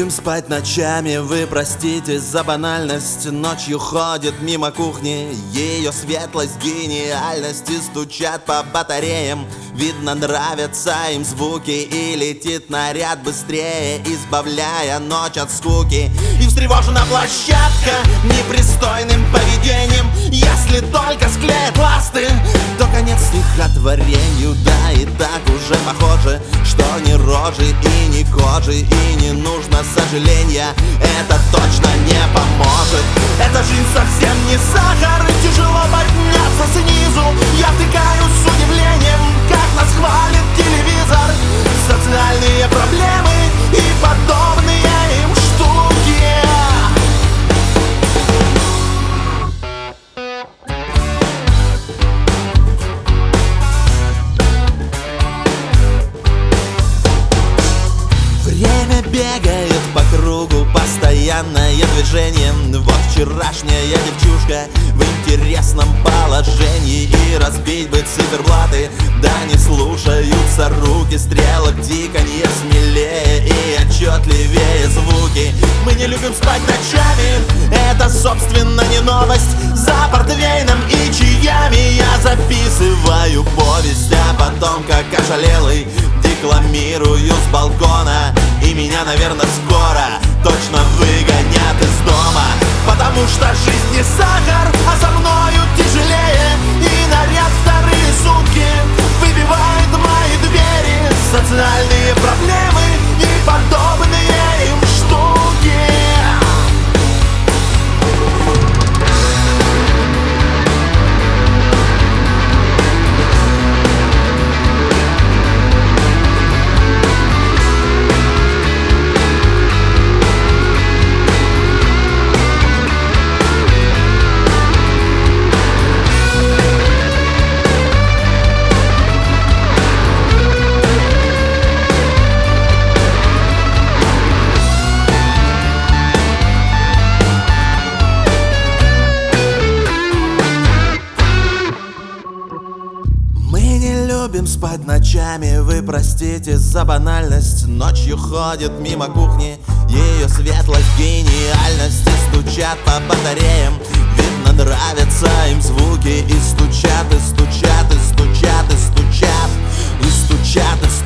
любим спать ночами, вы простите за банальность. Ночью ходит мимо кухни ее светлость, гениальность, и стучат по батареям. Видно, нравятся им звуки, и летит наряд быстрее, избавляя ночь от скуки. И встревожена площадка непристойным поведением. Если только склеят ласты, то конец стихотворению. Да, и так уже похоже, что ни рожи и ни кожи, и не нужно сожаления, это точно не поможет. Эта жизнь совсем не сахар, и тяжело подняться снизу. Я втыкаю с удивлением, как нас хвалит телевизор. Социальные проблемы и подобные им штуки. Время бегает по кругу, постоянное движение. Вот вчерашняя девчушка в интересном положении, и разбить бы циферблаты, да не слушаются руки. Стрелок тиканье смелее и отчетливее звуки. Мы не любим спать ночами, это собственно не новость. За портвейном и чаями я записываю повесть, а потом как ошалелый декламирую с балкона. И меня, наверное, скоро точно выгонят из дома, потому что жизнь не сахар, а со мною тяжелее. И наряд вторые сутки выбивает мои двери. Социальные проблемы и подобные им штуки. Любим спать ночами, вы простите за банальность. Ночью ходит мимо кухни ее светлость, гениальность, и стучат по батареям. Видно, нравятся им звуки, и стучат, и стучат, и стучат, и стучат, и стучат, и